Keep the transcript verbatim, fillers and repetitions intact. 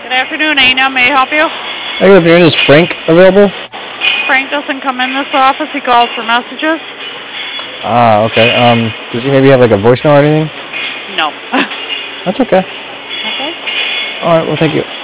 Good afternoon, Aina. May I help you? Hey, good afternoon. Is Frank available? Frank doesn't come in this office. He calls for messages. Ah, okay. Um, does he maybe have like a voicemail or anything? No. That's okay. Okay. All right. Well, thank you.